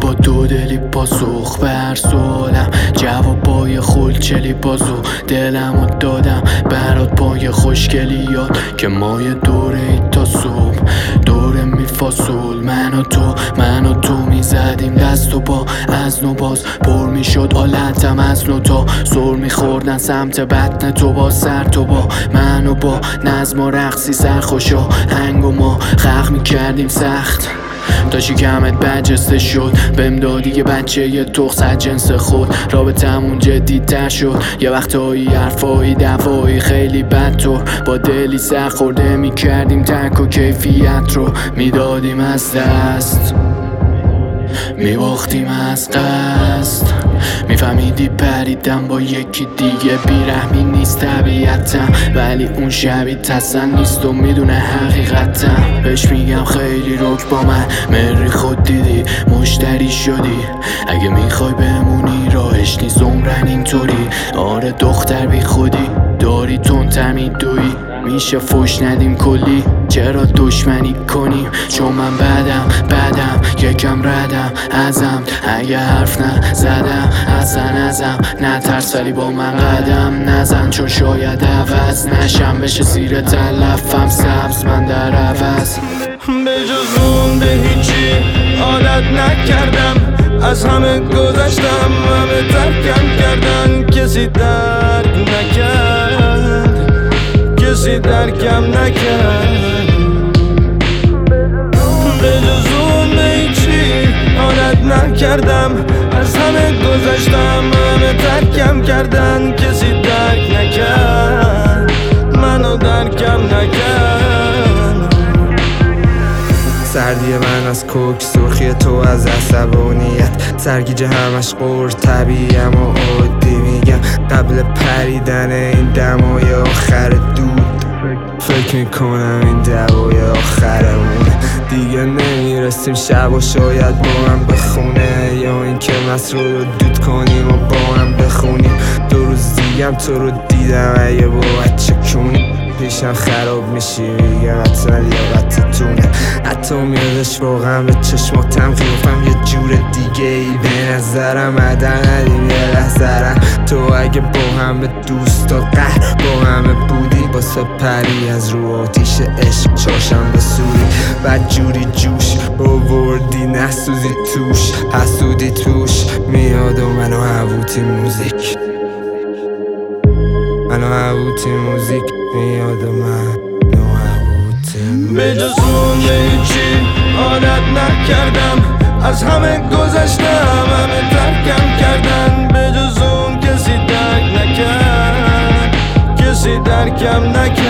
با دو دلی پاسخ به هر سوالم، جوابای خلچلی بازو دلمو دادم برات پای خوشگلی یاد که مای دوره ای تا صبح دوره میفاصل من و تو میزدیم دست و پا از نو باز پر میشد حالتم از نو تا سر میخوردن سمت بطن تو با سر تو با من و با نظم و رقصی سرخوشا هنگ و ما خلق میکردیم سخت تا شکمت برجسته شد بهم دادی یه بچه یه تخص از جنس خود رابطمون جدی‌تر شد یه وقتایی حرفایی دفایی خیلی بدطور با دلی سر خورده میکردیم ترک و کیفیت رو میدادیم از دست میباختیم از قصد میفهمیدی پریدم با یکی دیگه بیرحمی نیست طبیعتم ولی اون شبیه تسن نیست و میدونه حقیقتم بهش میگم خیلی رک با من مری خود دیدی مشتری شدی اگه میخوای بمونی راهش نیست عمرن اینطوری آره دختر بی خودی داری تندتر میدوی میشه فوش ندیم کلی چرا دشمنی کنیم چون من بدم یکم ردم ازم اگه حرف نزدم ازم نترس ولی با من قدم نزن چون شاید عوض نشم بشه زیر تلفم سبز من در عوض به جز اون به هیچی عادت نکردم از همه گذشتم همه ترکم کردن کسی درک درکم نکرد به جز اون به هیچی عادت نکردم از همه گذشتم همه ترکم کردن کسی درک نکرد منو درکم نکرد سردی من از کوک سرخی تو از عصبانیت سرگیجه همش قرص طبیعیم و عادی میگم قبل پریدن این دمای آخر دود فکر میکنم این دوای آخرمونه دیگه نمیرسیم شب و شاید با هم بخونه یا اینکه مسرور رو دود کنیم و با هم بخونیم دو روز دیگم تو رو دیدم اگه با بچه کنیم پیشم خراب میشی میگم حتما لیاقتتونه حتی میادش واقعا به چشماتم قیافم یه جور دیگه ای به نظرم عدن ندیم یه لحظرم تو اگه با همه دوستا قهر با همه بودی باسه پری از رو آتیش عشق چاشم بسوری بد جوری جوش آوردی نسوزی توش حسودی توش میاد و منو هووتی موزیک میاد و منو هووتی به جز اون به هیچی عادت نکردم از همه گذشتم همه ترکم کردن به جز اون کسی درک نکرد